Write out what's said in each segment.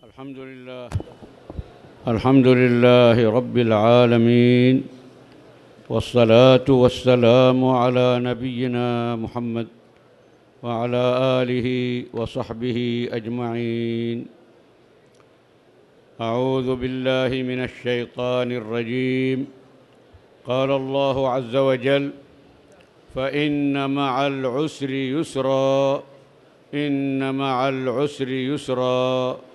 الحمد لله رب العالمين، والصلاة والسلام على نبينا محمد وعلى آله وصحبه أجمعين. أعوذ بالله من الشيطان الرجيم. قال الله عز وجل: فإن مع العسر يسرا، إن مع العسر يسرا.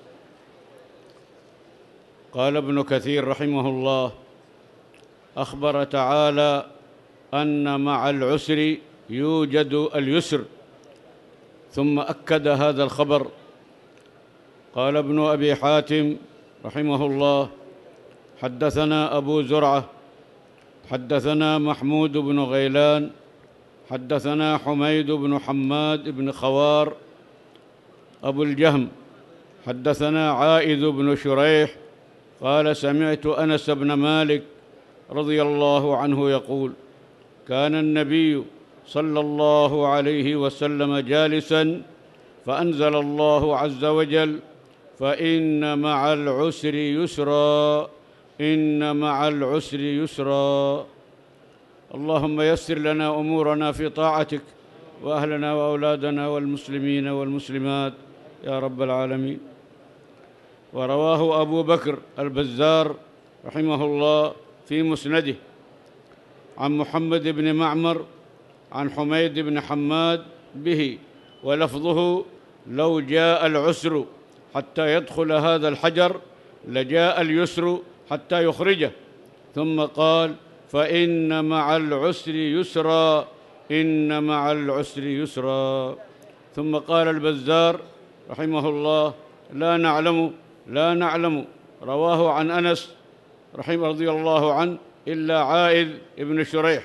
قال ابن كثير رحمه الله: أخبر تعالى أن مع العسر يوجد اليسر، ثم أكد هذا الخبر. قال ابن أبي حاتم رحمه الله: حدثنا أبو زرعة حدثنا محمود بن غيلان حدثنا حميد بن حماد بن خوار أبو الجهم حدثنا عائذ بن شريح قال: سمعت أنس بن مالك رضي الله عنه يقول: كان النبي صلى الله عليه وسلم جالسا فأنزل الله عز وجل: فإن مع العسر يسرا، إن مع العسر يسرا. اللهم يسر لنا أمورنا في طاعتك، وأهلنا وأولادنا والمسلمين والمسلمات يا رب العالمين. ورواه أبو بكر البزار رحمه الله في مسنده عن محمد بن معمر عن حميد بن حماد به، ولفظه: لو جاء العسر حتى يدخل هذا الحجر لجاء اليسر حتى يخرجه. ثم قال: فإن مع العسر يسرا، إن مع العسر يسرا. ثم قال البزار رحمه الله: لا نعلم رواه عن أنس رضي الله عنه إلا عائذ بن شريح.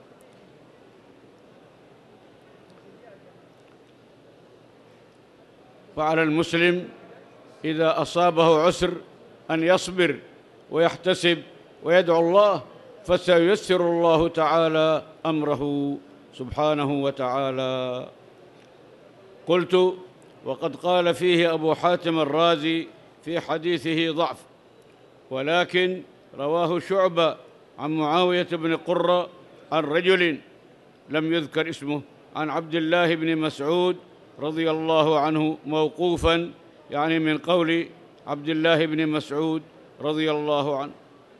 فعلى المسلم إذا أصابه عسر أن يصبر ويحتسب ويدعو الله، فسييسر الله تعالى أمره سبحانه وتعالى. قلت: وقد قال فيه أبو حاتم الرازي في حديثه ضعف، ولكن رواه شعبة عن معاوية بن قرة عن رجل لم يذكر اسمه عن عبد الله بن مسعود رضي الله عنه موقوفاً، يعني من قول عبد الله بن مسعود رضي الله عنه.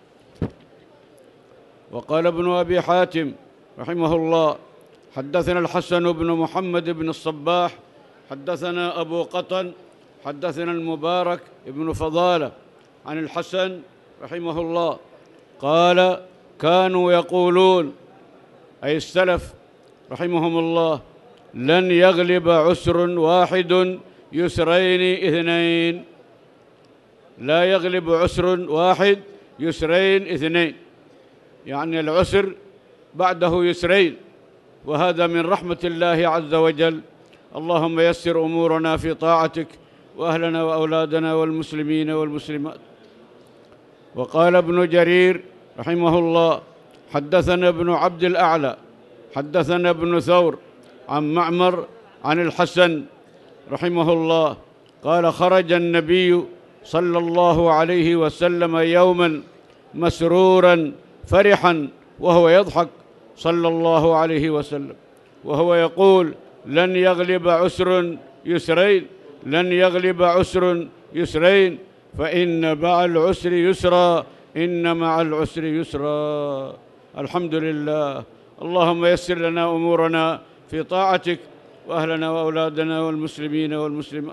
وقال ابن أبي حاتم رحمه الله: حدثنا الحسن بن محمد بن الصباح حدثنا أبو قطن حدثنا المبارك بن فضالة عن الحسن رحمه الله قال: كانوا يقولون، أي السلف رحمهم الله: لن يغلب عسر واحد يسرين اثنين. لا يغلب عسر واحد يسرين اثنين، يعني العسر بعده يسرين، وهذا من رحمة الله عز وجل. اللهم يسر أمورنا في طاعتك، وأهلنا وأولادنا والمسلمين والمسلمات. وقال ابن جرير رحمه الله: حدثنا ابن عبد الأعلى حدثنا ابن ثور عن معمر عن الحسن رحمه الله قال: خرج النبي صلى الله عليه وسلم يوما مسرورا فرحا وهو يضحك صلى الله عليه وسلم، وهو يقول: لن يغلب عسر يسرين، لن يغلب عسر يسرين، فإن مع العسر يسرا، إن مع العسر يسرا. الحمد لله. اللهم يسر لنا أمورنا في طاعتك، وأهلنا وأولادنا والمسلمين والمسلمات.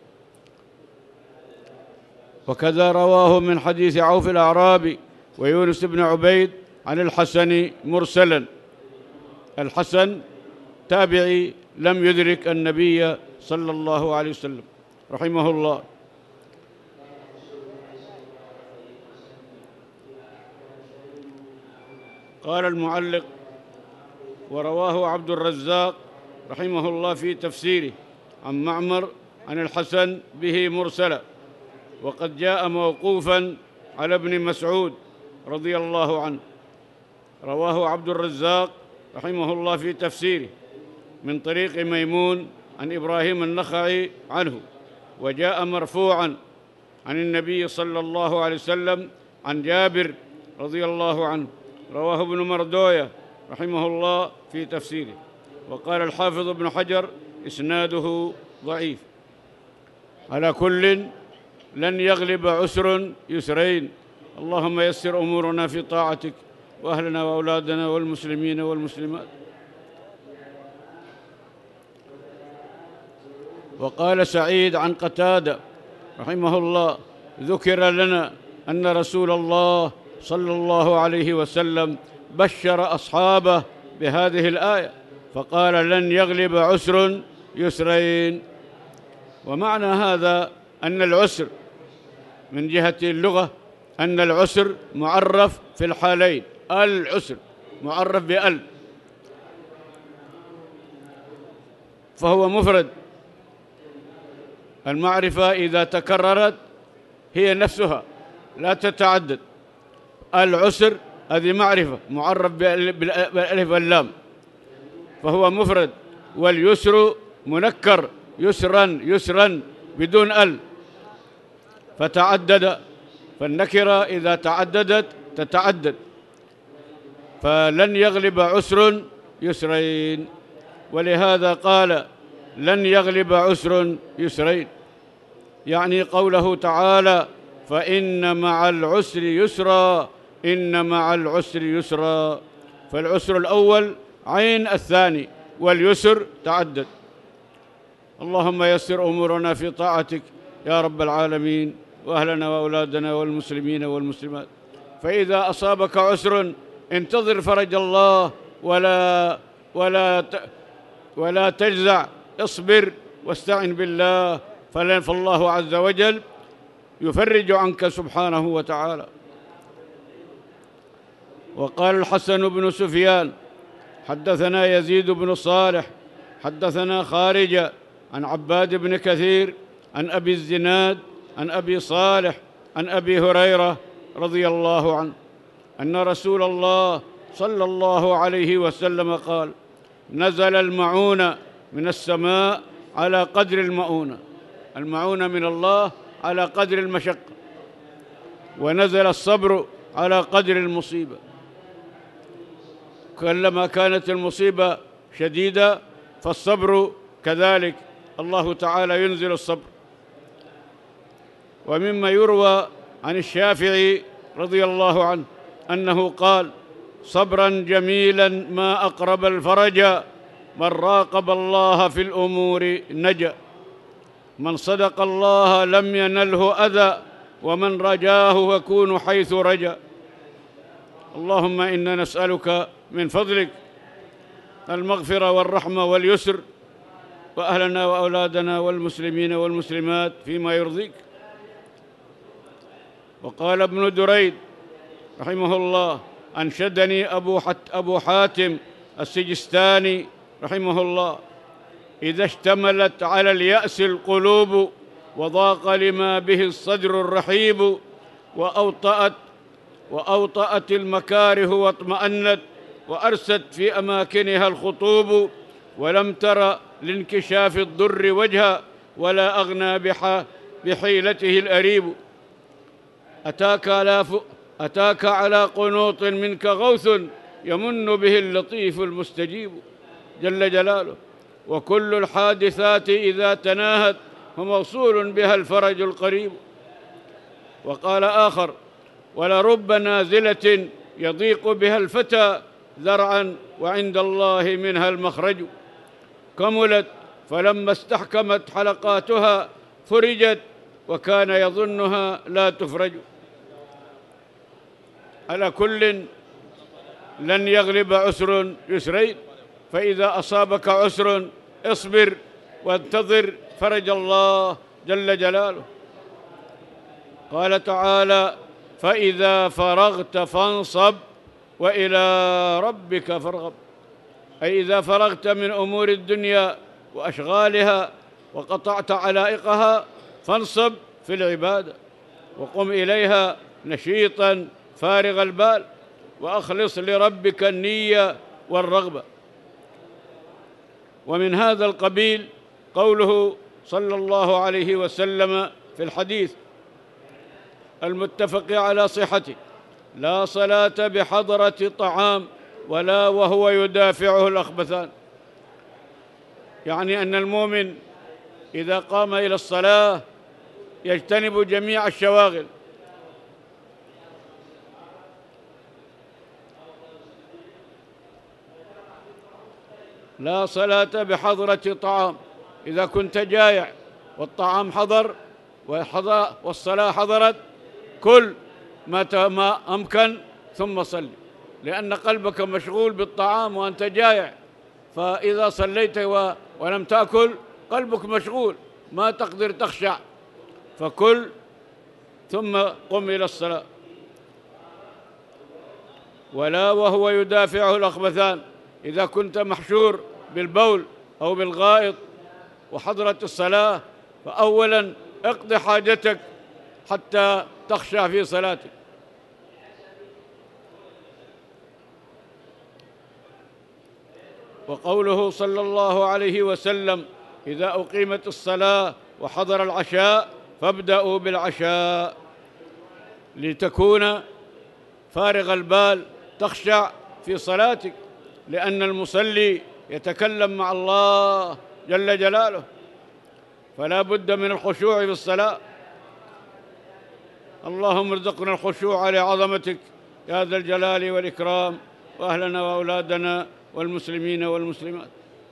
وكذا رواه من حديث عوف الأعرابي ويونس بن عبيد عن الحسن مرسلا. الحسن تابعي لم يدرك النبي صلى الله عليه وسلم رحمه الله. قال المعلق: ورواه عبد الرزاق رحمه الله في تفسيره عن معمر عن الحسن به مرسلا، وقد جاء موقوفا على ابن مسعود رضي الله عنه. رواه عبد الرزاق رحمه الله في تفسيره من طريق ميمون عن إبراهيم النخعي عنه، وجاء مرفوعا عن النبي صلى الله عليه وسلم عن جابر رضي الله عنه. رواه ابن مردوية رحمه الله في تفسيره. وقال الحافظ ابن حجر إسناده ضعيف. على كل لن يغلب عسر يسرين. اللهم يسر أمورنا في طاعتك وأهلنا وأولادنا والمسلمين والمسلمات. وقال سعيد عن قتادة رحمه الله: ذكر لنا أن رسول الله صلى الله عليه وسلم بشر أصحابه بهذه الآية فقال: لن يغلب عسر يسرين. ومعنى هذا أن العسر من جهة اللغة أن العسر معرف في الحالين. العسر معرف بأل، فهو مفرد. المعرفة إذا تكررت هي نفسها لا تتعدد. العسر هذه معرفة معرف بالألف واللام فهو مفرد. واليسر منكر، يسرا يسرا بدون ال، فتعدد. فالنكرة إذا تعددت تتعدد. فلن يغلب عسر يسرين، ولهذا قال: لن يغلب عسر يسرين، يعني قوله تعالى: فإن مع العسر يسرا، إن مع العسر يسرا. فالعسر الأول عين الثاني، واليسر تعدد. اللهم يسر أمورنا في طاعتك يا رب العالمين، وأهلنا وأولادنا والمسلمين والمسلمات. فإذا أصابك عسر انتظر فرج الله ولا تجزع، اصبر واستعن بالله، فالله عز وجل يفرج عنك سبحانه وتعالى. وقال الحسن بن سفيان: حدثنا يزيد بن صالح حدثنا خارجة عن عباد بن كثير عن أبي الزناد عن أبي صالح عن أبي هريرة رضي الله عنه أن رسول الله صلى الله عليه وسلم قال: نزل المعونة من السماء على قدر المؤونة. المعونة من الله على قدر المشقة، ونزل الصبر على قدر المصيبة. كلما كانت المصيبة شديدة فالصبر كذلك، الله تعالى ينزل الصبر. ومما يروى عن الشافعي رضي الله عنه أنه قال: صبرا جميلا ما أقرب الفرج، من راقب الله في الأمور نجا، من صدق الله لم ينله أذى، ومن رجاه يكون حيث رجا. اللهم إنا نسألك من فضلك المغفرة والرحمة واليسر، وأهلنا وأولادنا والمسلمين والمسلمات فيما يرضيك. وقال ابن دريد رحمه الله: أنشدني أبو حاتم السجستاني رحمه الله: إذا اشتملت على اليأس القلوب، وضاق لما به الصدر الرحيب، وأوطأت المكاره واطمأنت، وأرست في أماكنها الخطوب، ولم تر لانكشاف الضر وجها، ولا أغنى بحيلته الأريب. أتاك على قنوط منك غوث، يمن به اللطيف المستجيب جل جلاله، وكل الحادثات إذا تناهت فموصول بها الفرج القريب. وقال آخر: ولرب نازلة يضيق بها الفتى ذرعا، وعند الله منها المخرج، كملت فلما استحكمت حلقاتها فرجت، وكان يظنها لا تفرج. على كل لن يغلب عسر يسرين، فإذا أصابك عسر اصبر وانتظر فرج الله جل جلاله. قال تعالى: فإذا فرغت فانصب وإلى ربك فارغب. أي إذا فرغت من أمور الدنيا وأشغالها وقطعت علائقها فانصب في العبادة، وقم إليها نشيطا فارغ البال، وأخلص لربك النية والرغبة. ومن هذا القبيل قوله صلى الله عليه وسلم في الحديث: المتفق على صحته: لا صلاة بحضرة طعام ولا وهو يدافعه الأخبثان. يعني أن المؤمن إذا قام إلى الصلاة يجتنب جميع الشواغل. لا صلاة بحضرة طعام، إذا كنت جائع والطعام حضر والصلاة حضرت، كل ما أمكن ثم صل، لأن قلبك مشغول بالطعام وأنت جائع. فإذا صليت ولم تأكل قلبك مشغول، ما تقدر تخشع، فكل ثم قم إلى الصلاة. ولا وهو يدافعه الأخبثان، إذا كنت محشور بالبول أو بالغائط وحضرت الصلاة، فأولاً اقض حاجتك حتى تخشع في صلاتك. وقوله صلى الله عليه وسلم: إذا أقيمت الصلاة وحضر العشاء فابدأوا بالعشاء، لتكون فارغ البال تخشع في صلاتك، لأن المصلي يتكلم مع الله جل جلاله، فلا بد من الخشوع في الصلاة. اللهم ارزقنا الخشوع لعظمتك يا ذا الجلال والإكرام، وأهلنا وأولادنا والمسلمين والمسلمات.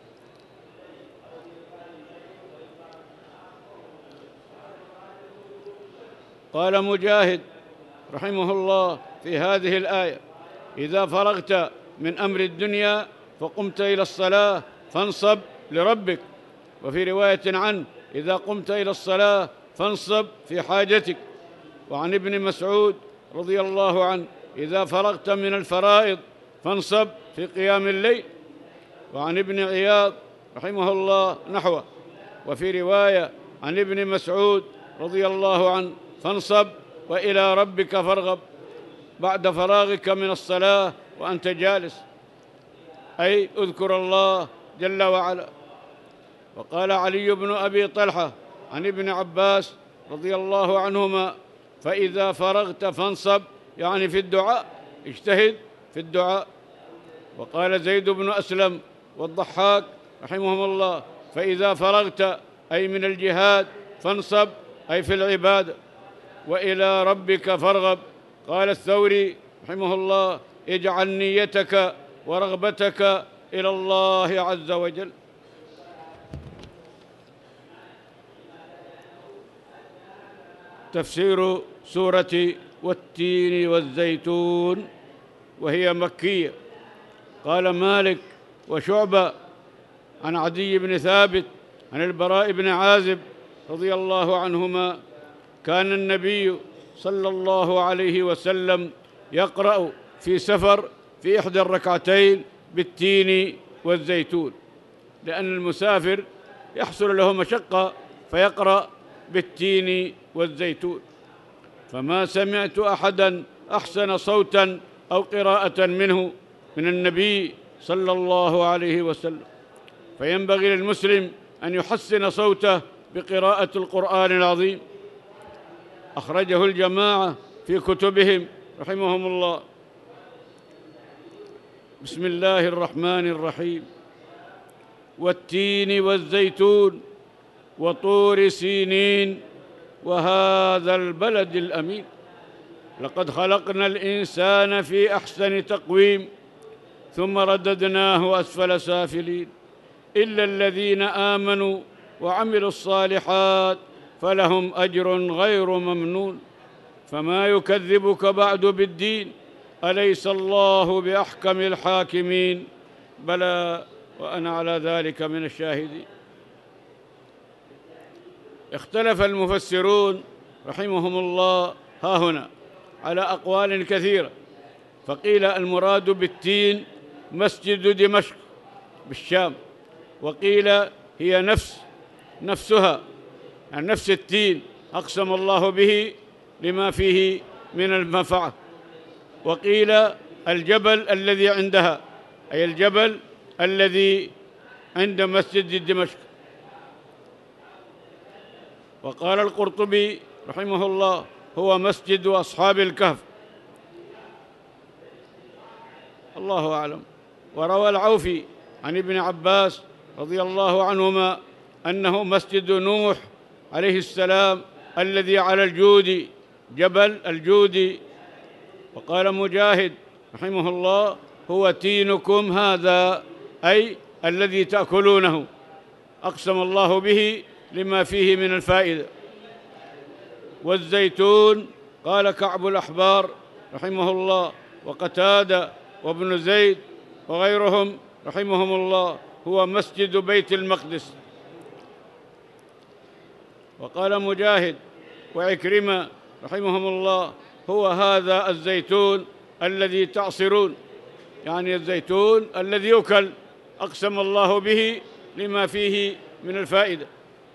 قال مجاهد رحمه الله في هذه الآية: إذا فرغت من أمر الدنيا فقمت إلى الصلاة فانصب لربك. وفي رواية عنه: إذا قمت إلى الصلاة فانصب في حاجتك. وعن ابن مسعود رضي الله عنه: إذا فرغت من الفرائض فانصب في قيام الليل. وعن ابن عياض رحمه الله نحوه. وفي رواية عن ابن مسعود رضي الله عنه: فانصب وإلى ربك فارغب، بعد فراغك من الصلاة وأنت جالس، أي اذكر الله جل وعلا. وقال علي بن أبي طلحة عن ابن عباس رضي الله عنهما: فإذا فرغت فانصب، يعني في الدعاء، اجتهد في الدعاء. وقال زيد بن أسلم والضحاك رحمهم الله: فإذا فرغت أي من الجهاد فانصب، أي في العبادة. وإلى ربك فارغب. قال الثوري رحمه الله: اجعل نيتك ورغبتك إلى الله عز وجل. تفسير سورة والتين والزيتون، وهي مكية. قال مالك وشعبة عن عدي بن ثابت عن البراء بن عازب رضي الله عنهما: كان النبي صلى الله عليه وسلم يقرأ في سفر في إحدى الركعتين بالتين والزيتون، لأن المسافر يحصل له مشقة فيقرأ بالتين والزيتون. فما سمعت أحداً أحسن صوتاً أو قراءة منه من النبي صلى الله عليه وسلم، فينبغي للمسلم أن يحسن صوته بقراءة القرآن العظيم. أخرجه الجماعة في كتبهم رحمهم الله. بسم الله الرحمن الرحيم: والتين والزيتون وطور سينين وهذا البلد الأمين، لقد خلقنا الإنسان في أحسن تقويم ثم رددناه أسفل سافلين، إلا الذين آمنوا وعملوا الصالحات فلهم أجر غير ممنون. فما يكذبك بعد بالدين، أليس الله بأحكم الحاكمين؟ بلى وأنا على ذلك من الشاهدين. اختلف المفسرون رحمهم الله ها هنا على أقوال كثيرة، فقيل المراد بالتين مسجد دمشق بالشام، وقيل هي نفسها، يعني نفس التين أقسم الله به لما فيه من المنفعة. وقيل الجبل الذي عندها، أي الجبل الذي عند مسجد دمشق. وقال القرطبي رحمه الله: هو مسجد أصحاب الكهف. الله أعلم. وروى العوفي عن ابن عباس رضي الله عنهما أنه مسجد نوح عليه السلام الذي على الجود، جبل الجود. وقال مجاهد رحمه الله: هو تينكم هذا، أي الذي تأكلونه، أقسم الله به لما فيه من الفائدة. والزيتون، قال كعب الأحبار رحمه الله وقتادة وابن زيد وغيرهم رحمهم الله: هو مسجد بيت المقدس. وقال مجاهد وعكرمة رحمهم الله: هو هذا الزيتون الذي تعصرون، يعني الزيتون الذي يؤكل، أقسم الله به لما فيه من الفائدة.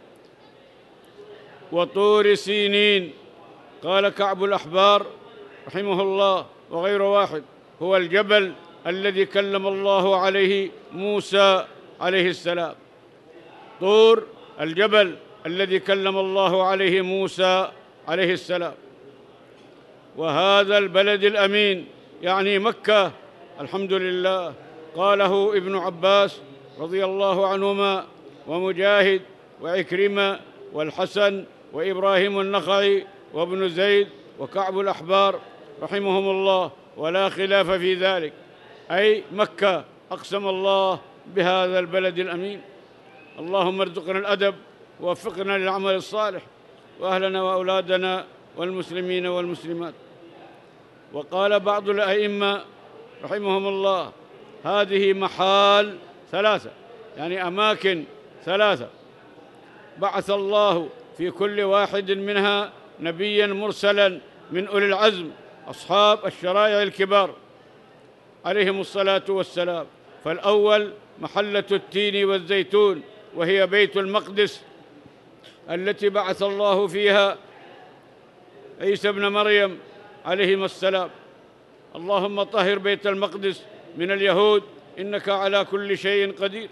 وطور سينين، قال كعب الأحبار رحمه الله وغير واحد: هو الجبل الذي كلم الله عليه موسى عليه السلام. طور الجبل الذي كلم الله عليه موسى عليه السلام. وهذا البلد الأمين يعني مكة، الحمد لله، قاله ابن عباس رضي الله عنهما ومجاهد وعكرمة والحسن وإبراهيم النخعي وابن زيد وكعب الأحبار رحمهم الله، ولا خلاف في ذلك، أي مكة، أقسم الله بهذا البلد الأمين. اللهم ارزقنا الأدب ووفقنا للعمل الصالح، وأهلنا وأولادنا والمسلمين والمسلمات. وقال بعض الأئمة رحمهم الله: هذه محال ثلاثة، يعني أماكن ثلاثة، بعث الله في كل واحد منها نبياً مرسلاً من أولي العزم أصحاب الشرائع الكبار عليهم الصلاة والسلام. فالأول محلة التين والزيتون، وهي بيت المقدس التي بعث الله فيها عيسى ابن مريم عليهما السلام. اللهم طهر بيت المقدس من اليهود إنك على كل شيء قدير.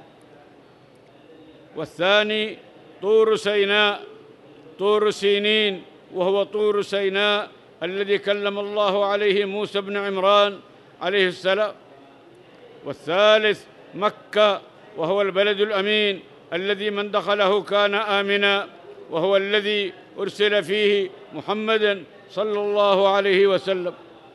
والثاني طور سيناء، طور سينين، وهو طور سيناء الذي كلم الله عليه موسى بن عمران عليه السلام. والثالث مكة، وهو البلد الأمين الذي من دخله كان آمنا، وهو الذي أرسل فيه محمدًا صلى الله عليه وسلم.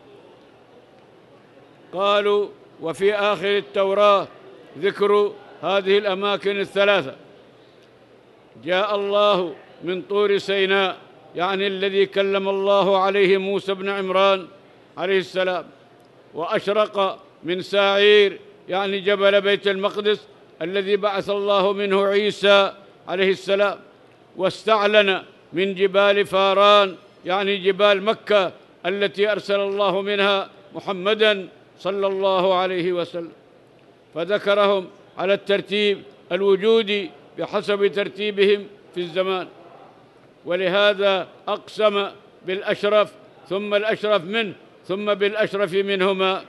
قالوا: وفي آخر التوراة ذكر هذه الأماكن الثلاثة. جاء الله من طور سيناء، يعني الذي كلم الله عليه موسى بن عمران عليه السلام، وأشرق من ساعير، يعني جبل بيت المقدس الذي بعث الله منه عيسى عليه السلام، واستعلن من جبال فاران، يعني جبال مكة التي أرسل الله منها محمدًا صلى الله عليه وسلم، فذكرهم على الترتيب الوجودي بحسب ترتيبهم في الزمان. ولهذا أقسم بالأشرف ثم الأشرف منه ثم بالأشرف منهما.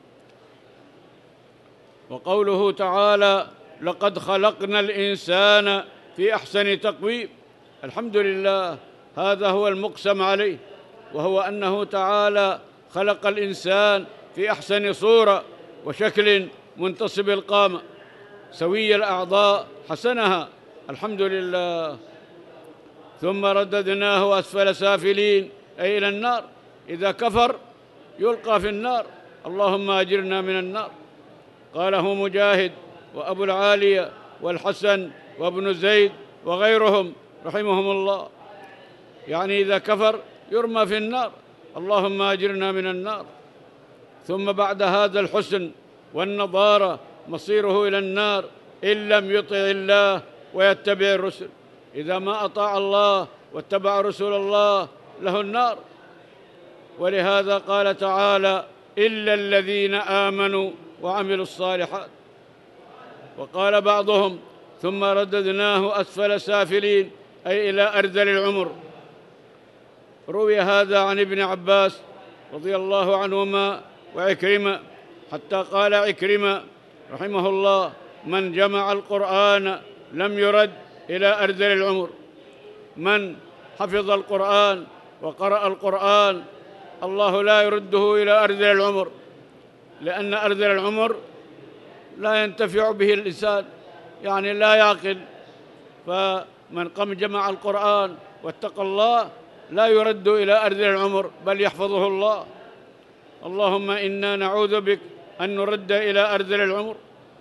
وقوله تعالى: لقد خلقنا الإنسان في أحسن تقويم، الحمد لله، هذا هو المقسم عليه، وهو أنه تعالى خلق الإنسان في أحسن صورة وشكل منتصب القامة، سوي الأعضاء، حسنها، الحمد لله. ثم رددناه أسفل سافلين، أي إلى النار، إذا كفر يلقى في النار، اللهم أجرنا من النار. قاله مجاهد وأبو العالية والحسن وابن زيد وغيرهم رحمهم الله، يعني إذا كفر يرمى في النار، اللهم أجرنا من النار. ثم بعد هذا الحسن والنضارة مصيره إلى النار إن لم يطع الله ويتبع الرسل. إذا ما أطاع الله واتبع رسول الله له النار. ولهذا قال تعالى: إلا الذين آمنوا وعملوا الصالحات. وقال بعضهم: ثم رددناه أسفل سافلين، أي إلى أرذل العمر. روي هذا عن ابن عباس رضي الله عنهما وعكرمة، حتى قال عكرمة رحمه الله: من جمع القرآن لم يرد إلى أرذل العمر. من حفظ القرآن وقرأ القرآن الله لا يرده إلى أرذل العمر، لأن أرذل العمر لا ينتفع به الإنسان، يعني لا يعقل. فمن قام جمع القرآن واتقى الله لا يرد إلى أرذل العمر بل يحفظه الله. اللهم إنا نعوذ بك أن نرد إلى أرذل العمر.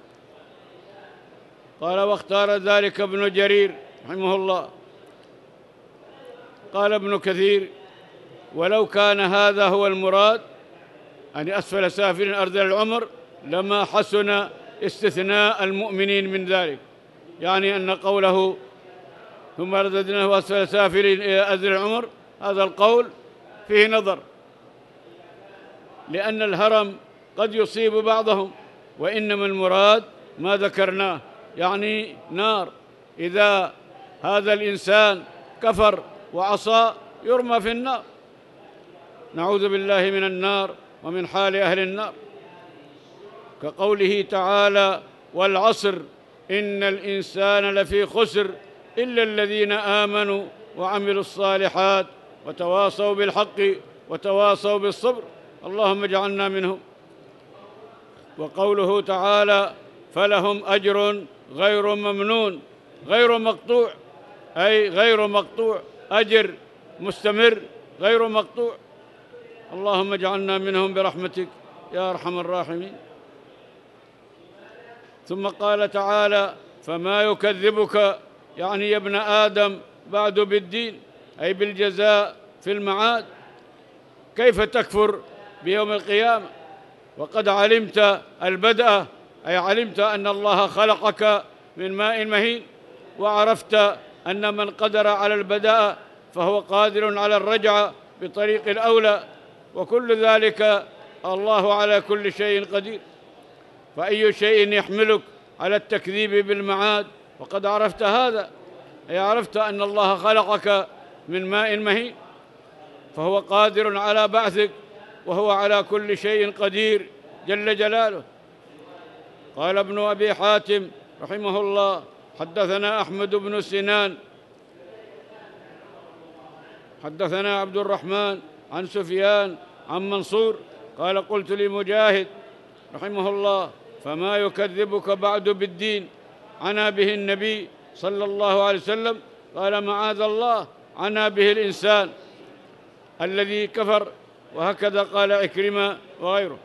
قال واختار ذلك ابن جرير رحمه الله. قال ابن كثير: ولو كان هذا هو المراد أن أسفل سافل أرذل العمر لما حسن استثناء المؤمنين من ذلك، يعني أن قوله ثم رددناه أسفل سافلين إلى أرذل العمر هذا القول فيه نظر، لأن الهرم قد يصيب بعضهم، وإنما المراد ما ذكرناه، يعني نار. إذا هذا الإنسان كفر وعصى يرمى في النار. نعوذ بالله من النار ومن حال أهل النار، كقوله تعالى: والعصر إن الإنسان لفي خسر إلا الذين آمنوا وعملوا الصالحات وتواصوا بالحق وتواصوا بالصبر. اللهم اجعلنا منهم. وقوله تعالى: فلهم أجر غير ممنون غير مقطوع، أي غير مقطوع، أجر مستمر غير مقطوع. اللهم اجعلنا منهم برحمتك يا أرحم الراحمين. ثم قال تعالى: فما يكذبك، يعني يا ابن آدم، بعد بالدين، أي بالجزاء في المعاد. كيف تكفر بيوم القيامة وقد علمت البدء، أي علمت أن الله خلقك من ماء مهين، وعرفت أن من قدر على البدء فهو قادر على الرجعة بطريق الأولى، وكل ذلك الله على كل شيء قدير. فأي شيء يحملك على التكذيب بالمعاد وقد عرفت هذا؟ أي عرفت أن الله خلقك من ماء مهين، فهو قادر على بعثك، وهو على كل شيء قدير جل جلاله. قال ابن أبي حاتم رحمه الله: حدثنا أحمد بن سنان حدثنا عبد الرحمن عن سفيان عن منصور قال: قلت لمجاهد رحمه الله: فما يكذبك بعد بالدين عنا به النبي صلى الله عليه وسلم؟ قال: معاذ الله، عنا به الإنسان الذي كفر. وهكذا قال عكرمة وغيره.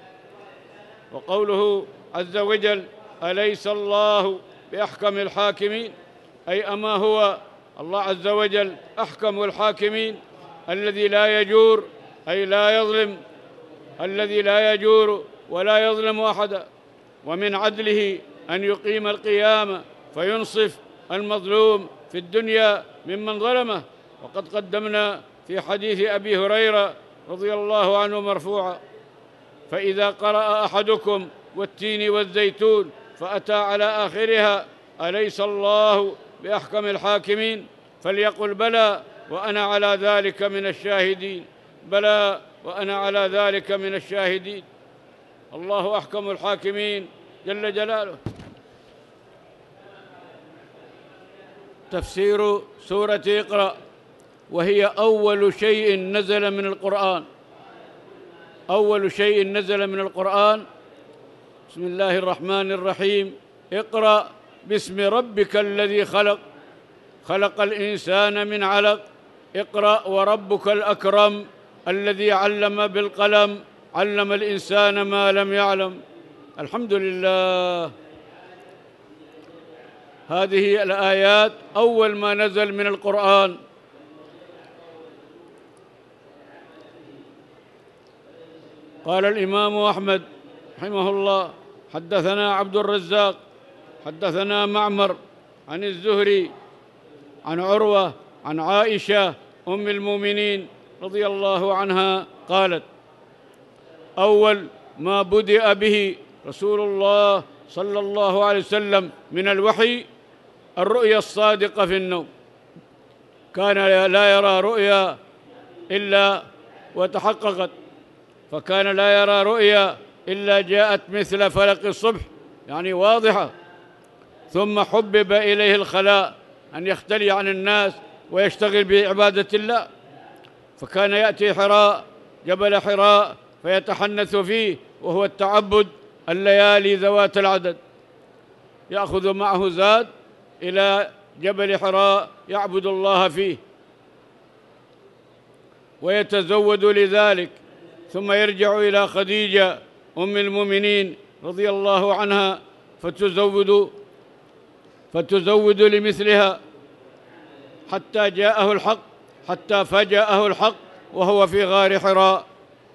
وقوله عز وجل: أليس الله بأحكم الحاكمين، أي أما هو الله عز وجل أحكم الحاكمين، الذي لا يجور، أي لا يظلم، الذي لا يجور ولا يظلم أحدا. ومن عدله أن يقيم القيامة فينصف المظلوم في الدنيا ممن ظلمه. وقد قدمنا في حديث أبي هريرة رضي الله عنه مرفوعا: فإذا قرأ أحدكم والتين والزيتون فأتى على آخرها: أليس الله بأحكم الحاكمين؟ فليقل: بلى وأنا على ذلك من الشاهدين. بلى وأنا على ذلك من الشاهدين. الله أحكم الحاكمين جل جلاله. تفسير سورة اقرأ، وهي أول شيء نزل من القرآن. أول شيء نزل من القرآن. بسم الله الرحمن الرحيم. اقرأ باسم ربك الذي خلق، خلق الإنسان من علق. اقرأ وربك الأكرم الذي علم بالقلم، علم الإنسان ما لم يعلم. الحمد لله. هذه الآيات أول ما نزل من القرآن. قال الإمام أحمد رحمه الله: حدثنا عبد الرزاق حدثنا معمر عن الزهري عن عروة عن عائشة أم المؤمنين رضي الله عنها قالت: أول ما بدأ به رسول الله صلى الله عليه وسلم من الوحي الرؤيا الصادقة في النوم. كان لا يرى رؤيا إلا وتحققت، فكان لا يرى رؤيا إلا جاءت مثل فلق الصبح، يعني واضحة. ثم حبب إليه الخلاء، أن يختلي عن الناس ويشتغل بعبادة الله. فكان يأتي حراء، جبل حراء، فيتحنث فيه، وهو التعبد الليالي ذوات العدد. يأخذ معه زاد إلى جبل حراء يعبد الله فيه ويتزود لذلك، ثم يرجع إلى خديجة أم المؤمنين رضي الله عنها فتزود لمثلها حتى جاءه الحق، حتى فجاءه الحق وهو في غار حراء.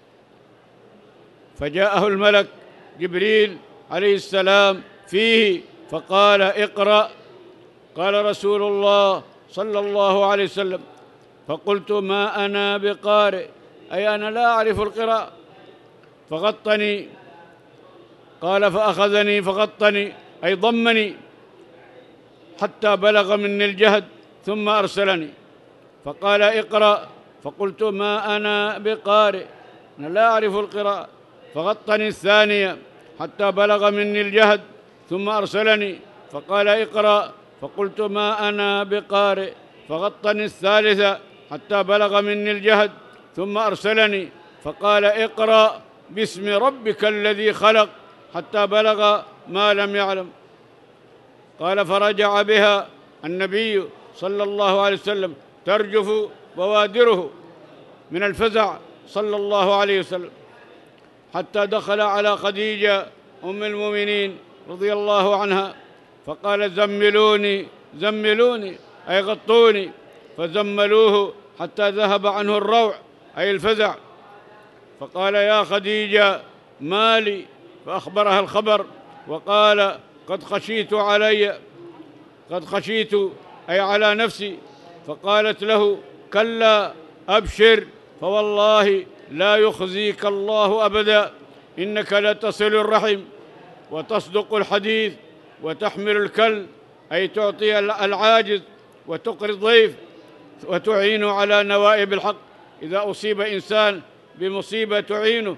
فجاءه الملك جبريل عليه السلام فيه فقال: اقرأ. قال رسول الله صلى الله عليه وسلم: فقلت: ما أنا بقارئ، أي أنا لا أعرف القراءة. فغطني، قال: فأخذني فغطني، أي ضمني حتى بلغ مني الجهد ثم أرسلني. فقال: اقرأ. فقلت: ما أنا بقارئ، أنا لا أعرف القراءة. فغطني الثانية حتى بلغ مني الجهد ثم أرسلني. فقال: اقرأ. فقلت: ما أنا بقارئ. فغطني الثالثة حتى بلغ مني الجهد ثم أرسلني. فقال: اقرأ باسم ربك الذي خلق، حتى بلغ ما لم يعلم. قال: فرجع بها النبي صلى الله عليه وسلم ترجف بوادره من الفزع صلى الله عليه وسلم، حتى دخل على خديجة أم المؤمنين رضي الله عنها فقال: زملوني زملوني، أي غطوني. فزملوه حتى ذهب عنه الروع، أي الفزع. فقال: يا خديجة ما لي؟ فأخبرها الخبر وقال: قد خشيت علي، قد خشيت أي على نفسي. فقالت له: كلا أبشر، فوالله لا يخزيك الله أبدا، إنك لتصل الرحم وتصدق الحديث وتحمل الكل، أي تعطي العاجز وتقري الضيف وتعين على نوائب الحق. إذا أصيب إنسان بمصيبة تعينه،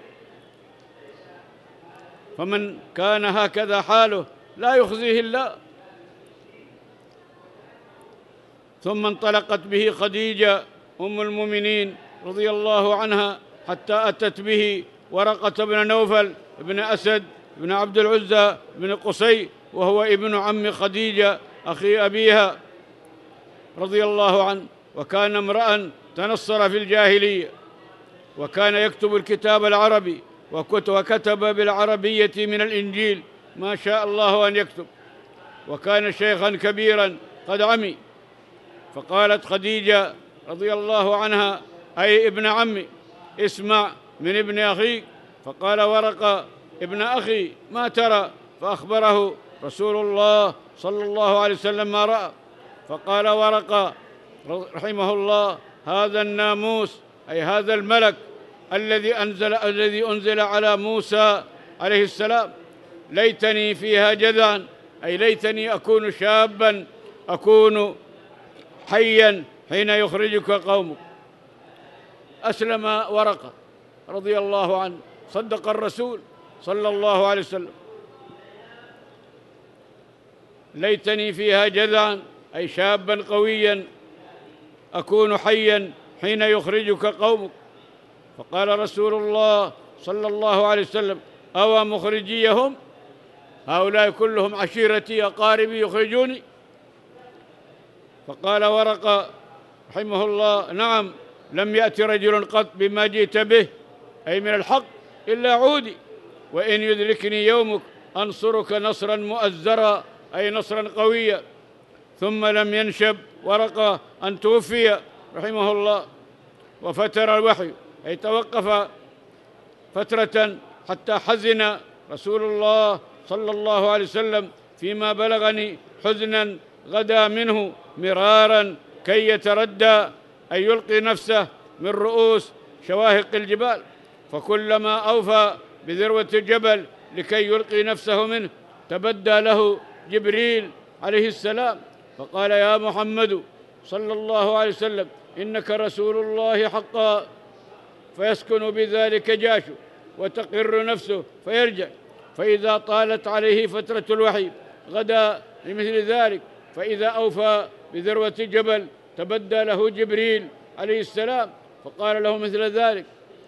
فمن كان هكذا حاله لا يخزيه الله. ثم انطلقت به خديجة أم المؤمنين رضي الله عنها حتى أتت به ورقة بن نوفل بن أسد بن عبد العزى بن قصي، وهو ابن عم خديجة أخي أبيها رضي الله عنه، وكان امرأ تنصر في الجاهلية، وكان يكتب الكتاب العربي، وكتب بالعربية من الإنجيل ما شاء الله أن يكتب، وكان شيخا كبيرا قد عمي. فقالت خديجة رضي الله عنها: أي ابن عمي، اسمع من ابن أخيك. فقال ورقة: ابن أخي ما ترى؟ فأخبره رسول الله صلى الله عليه وسلم ما رأى. فقال ورقة رحمه الله: هذا الناموس، أي هذا الملك الذي أنزل على موسى عليه السلام، ليتني فيها جذعا، أي ليتني أكون شابا، أكون حيا حين يخرجك قومك. أسلم ورقة رضي الله عنه، صدق الرسول صلى الله عليه وسلم. ليتني فيها جذعا، أي شابا قويا، أكون حيا حين يخرجك قومك. فقال رسول الله صلى الله عليه وسلم: أو مخرجيهم؟ هؤلاء كلهم عشيرتي أقاربي يخرجوني؟ فقال ورقة رحمه الله: نعم، لم يأتي رجل قط بما جئت به، أي من الحق، إلا عودي، وإن يدركني يومك أنصرك نصرا مؤزرا، أي نصرا قويا. ثم لم ينشب ورقة أن توفي رحمه الله، وفتر الوحي، أي توقف فترة حتى حزن رسول الله صلى الله عليه وسلم فيما بلغني حزنا غدا منه مرارا كي يتردى، أي يلقي نفسه من رؤوس شواهق الجبال. فكلما أوفى بذروة الجبل لكي يلقي نفسه منه تبدى له جبريل عليه السلام فقال: يا محمد صلى الله عليه وسلم، إنك رسول الله حقا. فيسكن بذلك جاشه وتقر نفسه فيرجع. فإذا طالت عليه فترة الوحي غدا لمثل ذلك، فإذا أوفى بذروة الجبل تبدى له جبريل عليه السلام فقال له مثل ذلك.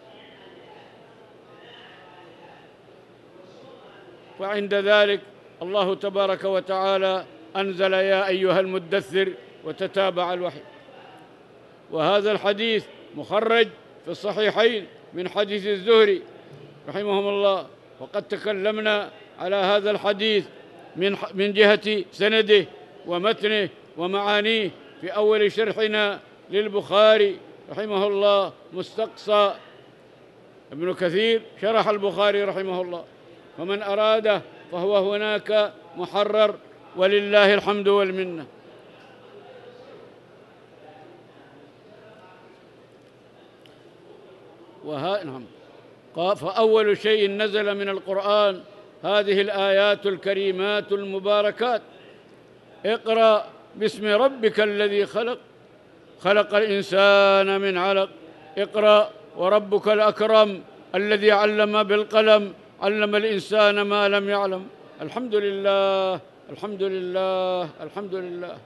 وعند ذلك الله تبارك وتعالى أنزل يا أيها المدثر وتتابع الوحي. وهذا الحديث مخرج في الصحيحين من حديث الزهري رحمهم الله، وقد تكلمنا على هذا الحديث من جهة سنده ومتنه ومعانيه في أول شرحنا للبخاري رحمه الله، مستقصى ابن كثير شرح البخاري رحمه الله، فمن أراده فهو هناك محرر ولله الحمد والمنة. نعم. فأول شيء نزل من القرآن هذه الآيات الكريمات المباركات: اقرأ باسم ربك الذي خلق، خلق الإنسان من علق، اقرأ وربك الأكرم الذي علم بالقلم، علم الإنسان ما لم يعلم. الحمد لله الحمد لله الحمد لله.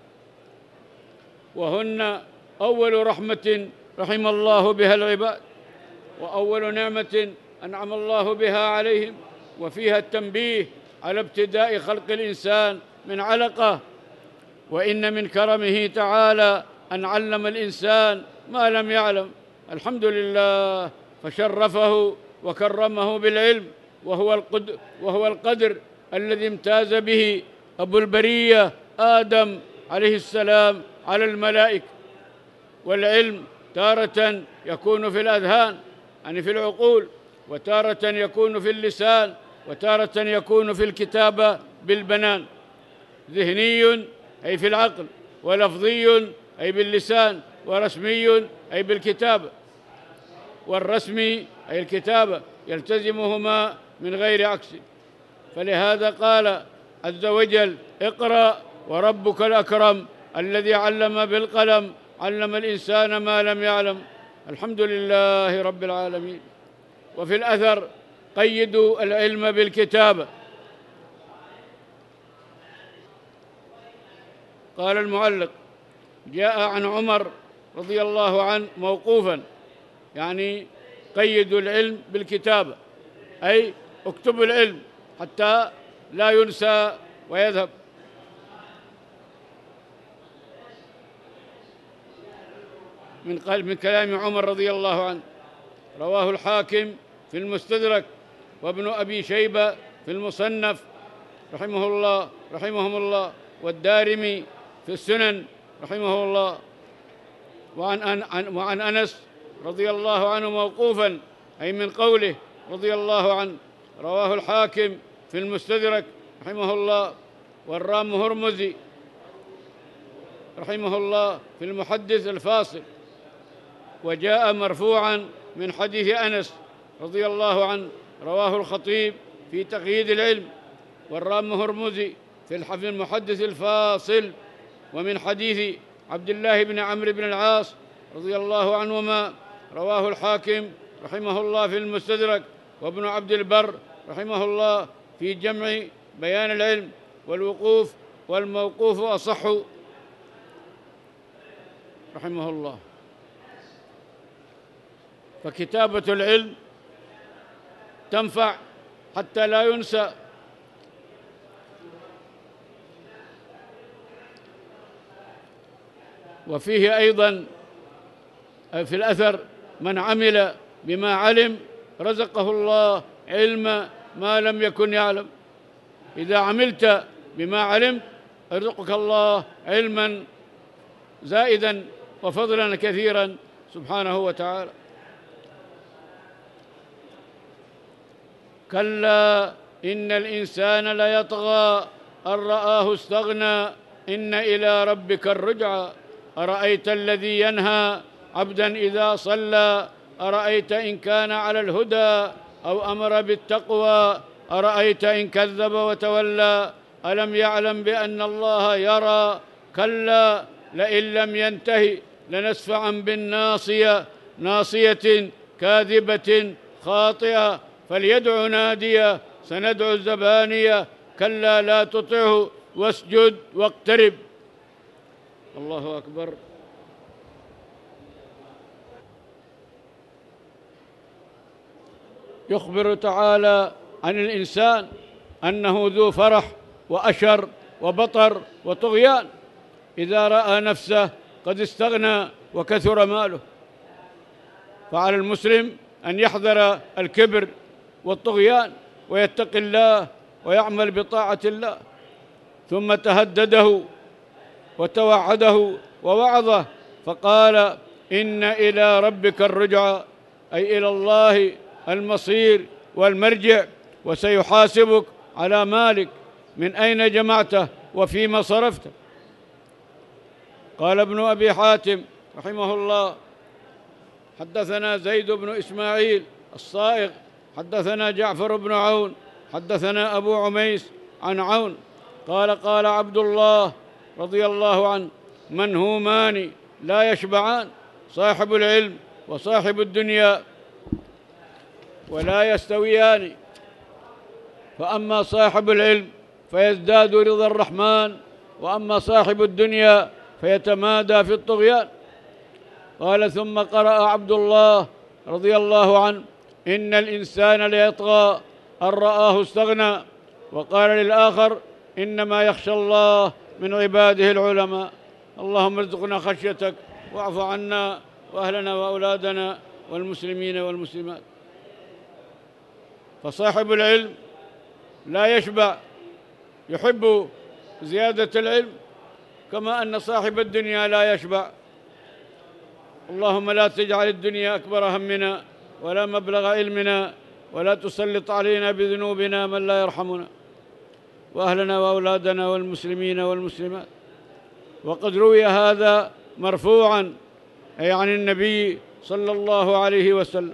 وهن أول رحمة رحم الله بها العباد، وأول نعمة أنعم الله بها عليهم، وفيها التنبيه على ابتداء خلق الإنسان من علقة، وإن من كرمه تعالى أن علم الإنسان ما لم يعلم. الحمد لله، فشرفه وكرمه بالعلم، وهو القدر الذي امتاز به أبو البرية آدم عليه السلام على الملائكة. والعلم تارة يكون في الأذهان يعني في العقول، وتارة يكون في اللسان، وتارة يكون في الكتابة بالبنان. ذهني أي في العقل، ولفظي أي باللسان، ورسمي أي بالكتابة. والرسم أي الكتابة يلتزمهما من غير عكس. فلهذا قال عز وجل: اقرأ وربك الأكرم الذي علم بالقلم، علم الإنسان ما لم يعلم. الحمد لله رب العالمين. وفي الأثر: قيدوا العلم بالكتابة. قال المعلق: جاء عن عمر رضي الله عنه موقوفا، يعني قيدوا العلم بالكتابة، أي اكتبوا العلم حتى لا ينسى ويذهب. من كلام عمر رضي الله عنه. رواه الحاكم في المستدرك، وابن أبي شيبة في المصنف رحمهم الله، والدارمي في السنن رحمه الله. وعن أنس رضي الله عنه موقوفا، أي من قوله رضي الله عنه. رواه الحاكم في المستدرك رحمه الله، والرام هرمزي رحمه الله في المحدث الفاصل. وجاء مرفوعا من حديث أنس رضي الله عنه. رواه الخطيب في تقييد العلم، والرام هرمزي في المحدث الفاصل. ومن حديث عبد الله بن عمرو بن العاص رضي الله عنهما. رواه الحاكم رحمه الله في المستدرك، وابن عبد البر رحمه الله في جمع بيان العلم. والموقوف أصح رحمه الله. فكتابة العلم تنفع حتى لا ينسى. وفيه أيضا في الأثر: من عمل بما علم رزقه الله علم ما لم يكن يعلم. إذا عملت بما علمت رزقك الله علما زائدا وفضلا كثيرا سبحانه وتعالى. كلا إن الإنسان ليطغى أن رآه استغنى إن إلى ربك الرجعى. أرأيت الذي ينهى عبدا إذا صلى، أرأيت إن كان على الهدى أو أمر بالتقوى، أرأيت إن كذب وتولى، ألم يعلم بأن الله يرى. كلا لئن لم ينته لنسفعا بالناصية، ناصية كاذبة خاطئة، فليدع نادية، سندع الزبانية. كلا لا تطعه واسجد واقترب. الله أكبر. يخبر تعالى عن الإنسان أنه ذو فرح وأشر وبطر وطغيان إذا رأى نفسه قد استغنى وكثر ماله. فعلى المسلم أن يحذر الكبر والطغيان ويتقي الله ويعمل بطاعة الله. ثم تهدده وتوعده ووعظه فقال: إن إلى ربك الرجعى، أي إلى الله المصير والمرجع، وسيحاسبك على مالك، من أين جمعته وفيما صرفته. قال ابن أبي حاتم رحمه الله: حدثنا زيد بن إسماعيل الصائغ حدثنا جعفر بن عون حدثنا أبو عميس عن عون قال: قال عبد الله رضي الله عنه: منهومان لا يشبعان، صاحب العلم وصاحب الدنيا، ولا يستويان. فأما صاحب العلم فيزداد رضا الرحمن، وأما صاحب الدنيا فيتمادى في الطغيان. قال: ثم قرأ عبد الله رضي الله عنه: إن الإنسان ليطغى أن رآه استغنى. وقال للآخر: إنما يخشى الله من عباده العلماء. اللهم ارزقنا خشيتك واعف عنا وأهلنا وأولادنا والمسلمين والمسلمات. فصاحب العلم لا يشبع، يحب زيادة العلم، كما أن صاحب الدنيا لا يشبع. اللهم لا تجعل الدنيا أكبر همنا ولا مبلغ علمنا، ولا تسلط علينا بذنوبنا من لا يرحمنا، وأهلنا وأولادنا والمسلمين والمسلمات. وقد روي هذا مرفوعا، أي عن النبي صلى الله عليه وسلم: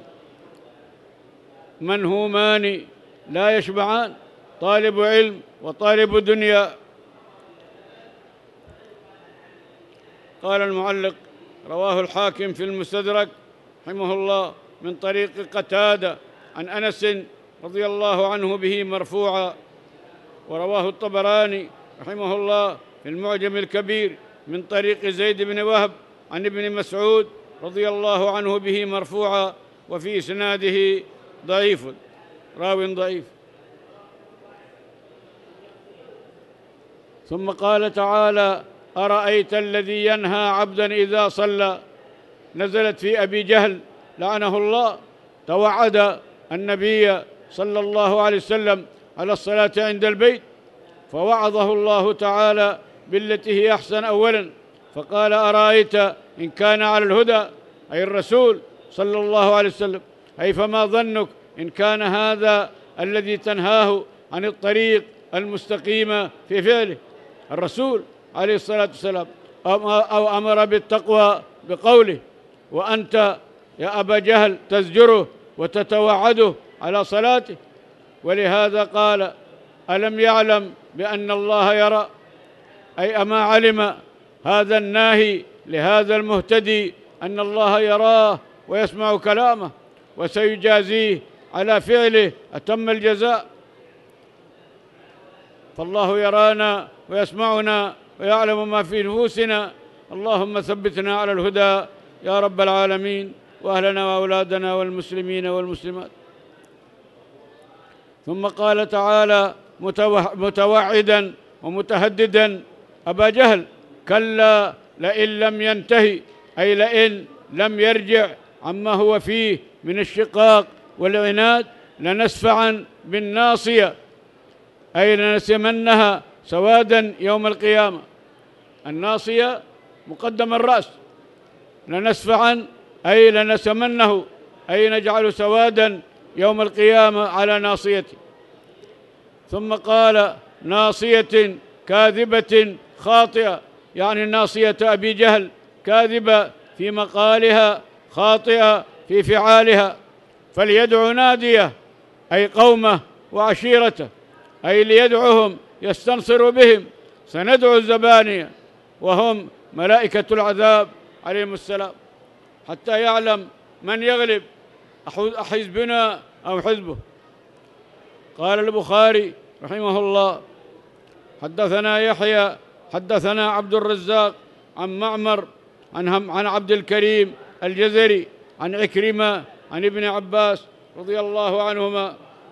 منهومان لا يشبعان، طالب علم وطالب دنيا. قال المعلق: رواه الحاكم في المستدرك رحمه الله من طريق قتادة عن أنس رضي الله عنه به مرفوعا، ورواه الطبراني رحمه الله في المعجم الكبير من طريق زيد بن وهب عن ابن مسعود رضي الله عنه به مرفوعا، وفي إسناده ضعيف، راو ضعيف. ثم قال تعالى: أرأيت الذي ينهى عبدا إذا صلى، نزلت في أبي جهل لعنه الله، توعد النبي صلى الله عليه وسلم على الصلاة عند البيت، فوعظه الله تعالى بالتي هي أحسن أولا، فقال: أرأيت إن كان على الهدى، أي الرسول صلى الله عليه وسلم، أي فما ظنك إن كان هذا الذي تنهاه عن الطريق المستقيم في فعله الرسول عليه الصلاة والسلام، أو أمر بالتقوى بقوله، وأنت يا أبا جهل تزجره وتتوعده على صلاته. ولهذا قال: ألم يعلم بأن الله يرى، أي أما علم هذا الناهي لهذا المهتدي أن الله يراه ويسمع كلامه وسيجازيه على فعله أتم الجزاء. فالله يرانا ويسمعنا ويعلم ما في نفوسنا. اللهم ثبتنا على الهدى يا رب العالمين، وأهلنا وأولادنا والمسلمين والمسلمات. ثم قال تعالى متوعدا ومتهددا أبا جهل: كلا لئن لم ينتهي، أي لئن لم يرجع عما هو فيه من الشقاق والعناد، لنسفعا بالناصية، أي لنسمنها سوادا يوم القيامة. الناصية مقدم الرأس، لنسفعا أي لنسمنه، أي نجعل سوادا يوم القيامة على ناصيته. ثم قال: ناصية كاذبة خاطئة، يعني ناصية أبي جهل كاذبة في مقالها خاطئة في فعالها، فليدعو ناديه، أي قومه وعشيرته، أي ليدعوهم يستنصر بهم. سندعو الزبانية وهم ملائكة العذاب عليهم السلام، حتى يعلم من يغلب، أحزبنا أو حزبه. قال البخاري رحمه الله: حدثنا يحيى حدثنا عبد الرزاق عن معمر عن عبد الكريم الجزري عن عكرمة عن ابن عباس رضي الله عنهما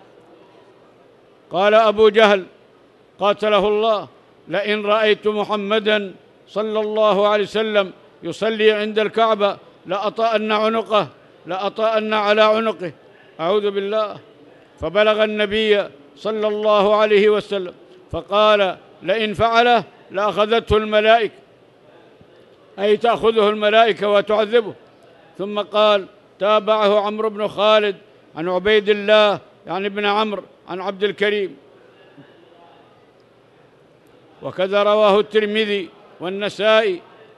قال أبو جهل قاتله الله: لئن رأيت محمدًا صلى الله عليه وسلم يصلي عند الكعبة لأطأن عنقه، لأطأن على عنقه، أعوذ بالله. فبلغ النبي صلى الله عليه وسلم فقال: لئن فعله لأخذته الملائكة، أي تأخذه الملائكة وتعذبه. ثم قال: تابعه عمرو بن خالد عن عبيد الله يعني ابن عمرو عن عبد الكريم. وكذا رواه الترمذي والنسائي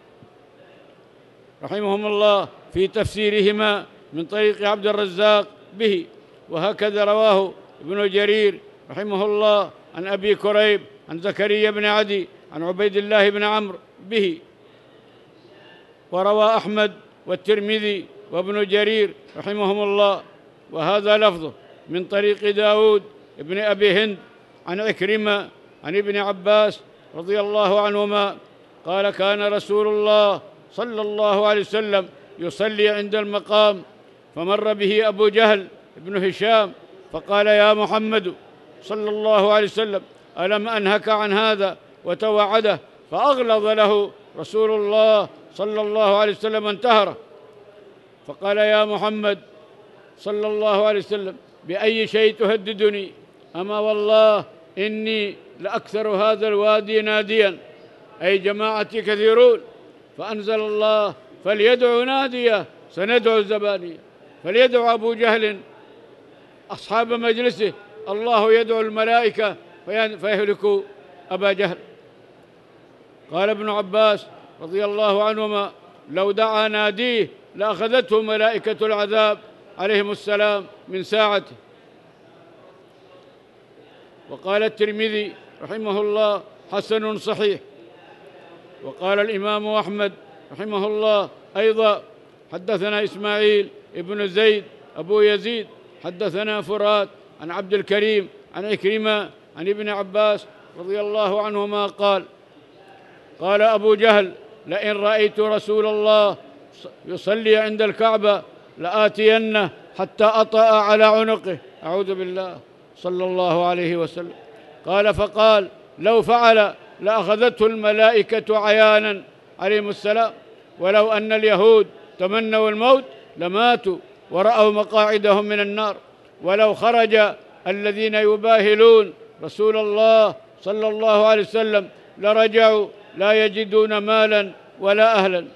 رحمهم الله في تفسيرهما من طريق عبد الرزاق به. وهكذا رواه ابن جرير رحمه الله عن أبي كريب عن زكريا بن عدي عن عبيد الله بن عمرو به. وروى أحمد والترمذي وابن جرير رحمهم الله، وهذا لفظه من طريق داود ابن أبي هند عن عكرمة عن ابن عباس رضي الله عنهما قال: كان رسول الله صلى الله عليه وسلم يصلي عند المقام، فمر به أبو جهل بن هشام فقال: يا محمد صلى الله عليه وسلم، ألم أنهك عن هذا؟ وتوعده، فأغلظ له رسول الله صلى الله عليه وسلم انتهره، فقال: يا محمد صلى الله عليه وسلم، بأي شيء تهددني؟ أما والله إني لأكثر هذا الوادي ناديا، أي جماعتي كثيرون. فأنزل الله: فليدعو ناديه سندعو الزبانية. فليدعو أبو جهل أصحاب مجلسه، الله يدعو الملائكة فيهلكوا أبا جهل. قال ابن عباس رضي الله عنهما: لو دعا ناديه لأخذته ملائكة العذاب عليهم السلام من ساعته. وقال الترمذي رحمه الله: حسن صحيح. وقال الإمام أحمد رحمه الله أيضا: حدثنا إسماعيل ابن زيد أبو يزيد حدثنا فرات عن عبد الكريم عن عكرمة عن ابن عباس رضي الله عنهما قال: قال أبو جهل: لئن رأيت رسول الله يصلي عند الكعبة لآتينه حتى أطأ على عنقه، أعوذ بالله، صلى الله عليه وسلم. قال: فقال: لو فعل لأخذته الملائكة عيانا عليهم السلام، ولو أن اليهود تمنوا الموت لماتوا ورأوا مقاعدهم من النار، ولو خرج الذين يباهلون رسول الله صلى الله عليه وسلم لرجعوا لا يجدون مالا ولا أهلا.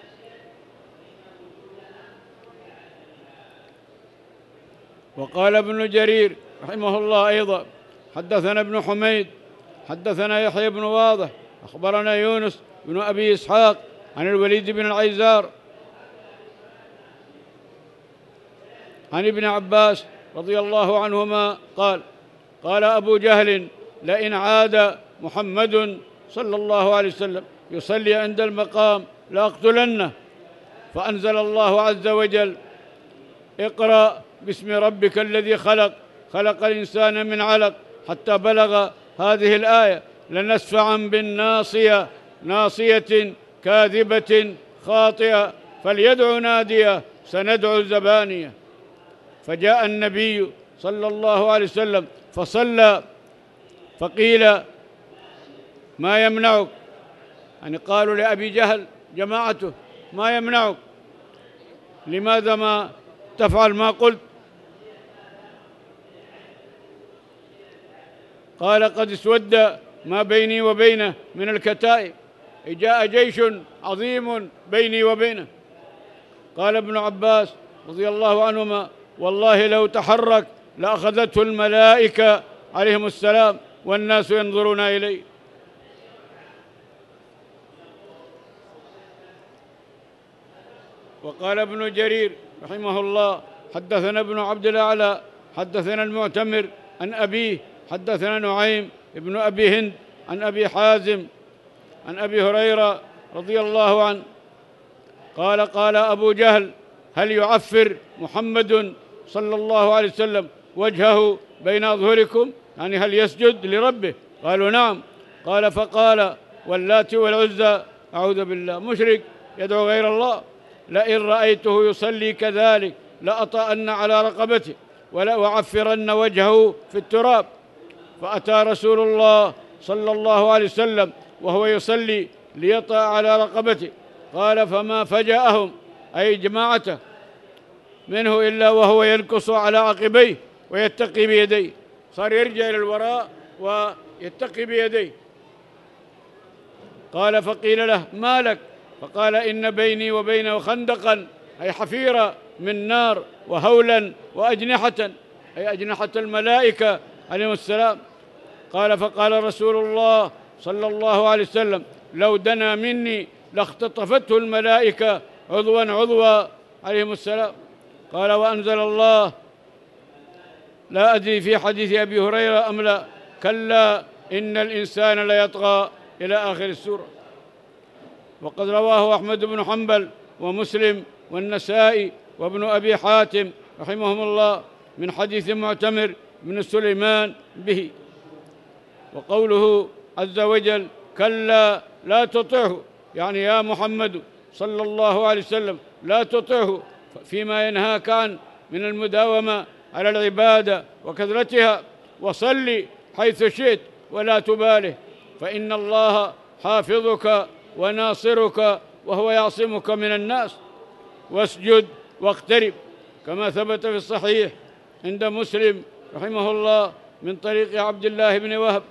وقال ابن جرير رحمه الله أيضا: حدثنا ابن حميد حدثنا يحيى بن واضح أخبرنا يونس بن أبي إسحاق عن الوليد بن العيزار عن ابن عباس رضي الله عنهما قال: قال أبو جهل: لئن عاد محمد صلى الله عليه وسلم يصلي عند المقام لأقتلنه. فأنزل الله عز وجل: اقرأ باسم ربك الذي خلق، خلق الإنسان من علق، حتى بلغ هذه الآية: لنسفعا بالناصية، ناصية كاذبة خاطئة، فليدعو ناديه سندعو الزبانية. فجاء النبي صلى الله عليه وسلم فصلى، فقيل: ما يمنعك؟ يعني قالوا لأبي جهل جماعته: ما يمنعك؟ لماذا ما تفعل ما قلت؟ قال: قد اسود ما بيني وبينه من الكتائب، جاء جيش عظيم بيني وبينه. قال ابن عباس رضي الله عنهما: والله لو تحرك لأخذته الملائكة عليهم السلام والناس ينظرون إليه. وقال ابن جرير رحمه الله: حدثنا ابن عبد الأعلى حدثنا المعتمر عن أبيه حدثنا نعيم ابن أبي هند عن أبي حازم عن أبي هريرة رضي الله عنه قال: قال أبو جهل: هل يعفر محمد صلى الله عليه وسلم وجهه بين أظهركم؟ يعني هل يسجد لربه؟ قالوا: نعم. قال: فقال: واللات والعزى، أعوذ بالله، مشرك يدعو غير الله، لئن رأيته يصلي كذلك لأطأن على رقبته. وعفرن وجهه في التراب. فأتى رسول الله صلى الله عليه وسلم وهو يصلي ليطأ على رقبته، قال: فما فجأهم، أي جماعته، منه إلا وهو ينكص على عقبيه ويتقي بيديه، صار يرجع إلى الوراء ويتقي بيديه. قال: فقيل له: ما لك؟ فقال: إن بيني وبينه خندقا، أي حفيرة من نار، وهولا، وأجنحة، أي أجنحة الملائكة عليهم السلام. قال: فقال رسول الله صلى الله عليه وسلم: لو دنا مني لاختطفته الملائكة عضوا عضوا عليهم السلام. قال: وأنزل الله، لا أدري في حديث أبي هريرة أم لا، كلا إن الإنسان ليطغى، إلى آخر السورة. وقد رواه أحمد بن حنبل ومسلم والنسائي وابن أبي حاتم رحمهم الله من حديث معتمر بن سليمان به. وقوله عز وجل: كلا لا تطعه، يعني يا محمد صلى الله عليه وسلم لا تطعه فيما ينهاك عن من المداومة على العبادة وكثرتها، وصل حيث شئت ولا تباله، فإن الله حافظك وناصرك وهو يعصمك من الناس. واسجد واقترب، كما ثبت في الصحيح عند مسلم رحمه الله من طريق عبد الله بن وهب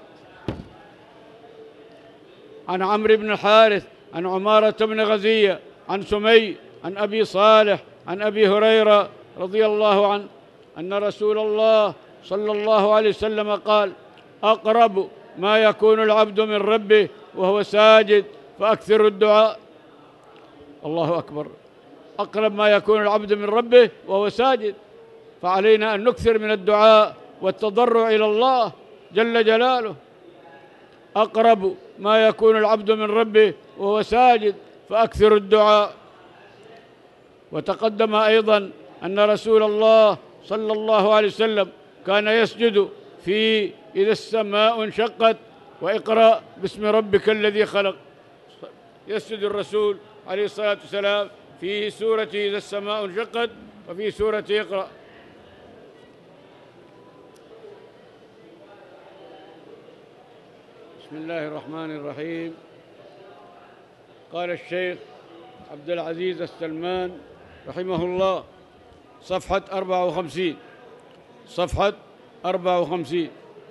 عن عمرو بن الحارث عن عمارة بن غزية عن سمي عن أبي صالح عن أبي هريرة رضي الله عنه أن رسول الله صلى الله عليه وسلم قال: أقرب ما يكون العبد من ربه وهو ساجد فأكثر الدعاء. الله أكبر، أقرب ما يكون العبد من ربه وهو ساجد، فعلينا أن نكثر من الدعاء والتضرع إلى الله جل جلاله. أقرب ما يكون العبد من ربه وهو ساجد فأكثر الدعاء. وتقدم أيضا أن رسول الله صلى الله عليه وسلم كان يسجد في إذا السماء انشقت وإقرأ باسم ربك الذي خلق. يسجد الرسول عليه الصلاة والسلام في سورة إذا السماء انشقت وفي سورة اقرأ. بسم الله الرحمن الرحيم. قال الشيخ عبد العزيز السلمان رحمه الله، صفحة 54، صفحة 54: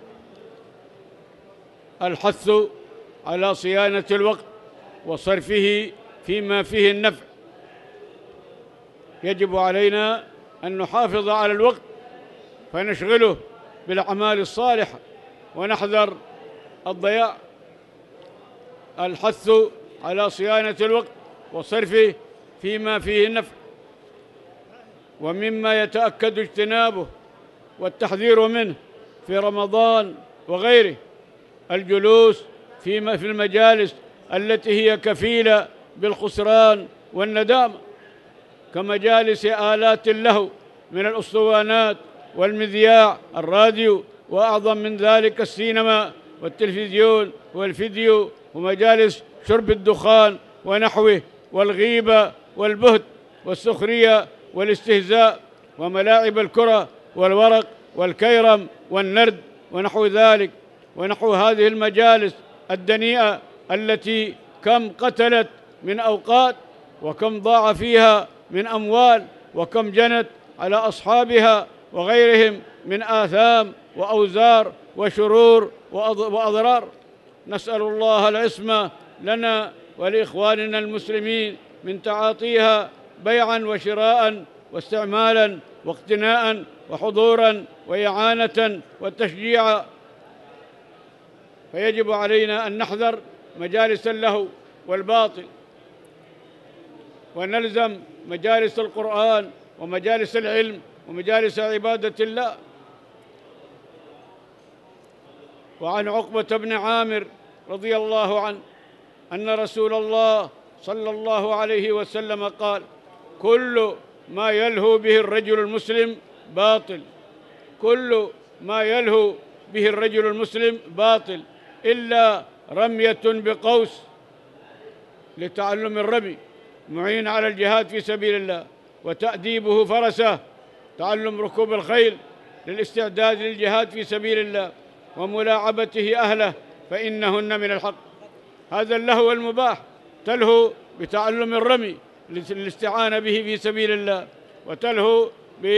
الحث على صيانة الوقت وصرفه فيما فيه النفع. يجب علينا أن نحافظ على الوقت فنشغله بالأعمال الصالحة ونحذر الضياع. الحث على صيانة الوقت وصرفه فيما فيه النفع. ومما يتأكد اجتنابه والتحذير منه في رمضان وغيره الجلوس في المجالس التي هي كفيلة بالخسران والندامة، كمجالس آلات اللهو من الأسطوانات والمذياع الراديو، وأعظم من ذلك السينما والتلفزيون والفيديو، ومجالس شرب الدخان ونحوه، والغيبة والبهت والسخرية والاستهزاء، وملاعب الكرة والورق والكيرم والنرد ونحو ذلك، ونحو هذه المجالس الدنيئة التي كم قتلت من أوقات، وكم ضاع فيها من أموال، وكم جنت على أصحابها وغيرهم من آثام وأوزار وشرور وأضرار. نسأل الله العصمة لنا ولإخواننا المسلمين من تعاطيها بيعا وشراء واستعمالا واقتناء وحضورا وإعانة وتشجيعا. فيجب علينا أن نحذر مجالس اللهو والباطل، ونلزم مجالس القرآن ومجالس العلم ومجالس عبادة الله. وعن عقبة بن عامر رضي الله عنه أن رسول الله صلى الله عليه وسلم قال: كل ما يلهو به الرجل المسلم باطل، كل ما يلهو به الرجل المسلم باطل إلا رمية بقوس لتعلم الرمي، معين على الجهاد في سبيل الله، وتأديبه فرسه، تعلم ركوب الخيل للاستعداد للجهاد في سبيل الله وملاعبته أهله فإنهن من الحق. هذا اللهو المباح تلهو بتعلم الرمي للاستعانة به في سبيل الله، وتلهو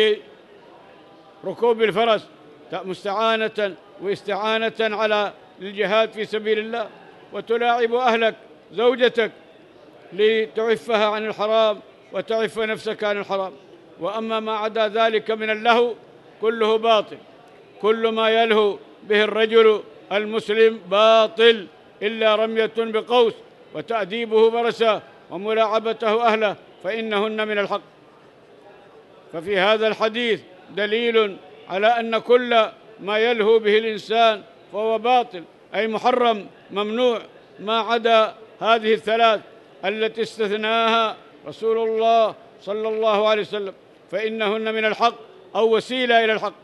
بركوب الفرس مستعانة واستعانة على الجهاد في سبيل الله، وتلاعب أهلك زوجتك لتعفها عن الحرام وتعف نفسك عن الحرام. وأما ما عدا ذلك من اللهو كله باطل، كل ما يلهو به الرجل المسلم باطل إلا رمية بقوس وتأديبه برسا وملاعبته أهله فإنهن من الحق. ففي هذا الحديث دليل على أن كل ما يلهو به الإنسان فهو باطل، أي محرم ممنوع، ما عدا هذه الثلاث التي استثناها رسول الله صلى الله عليه وسلم فإنهن من الحق أو وسيلة إلى الحق.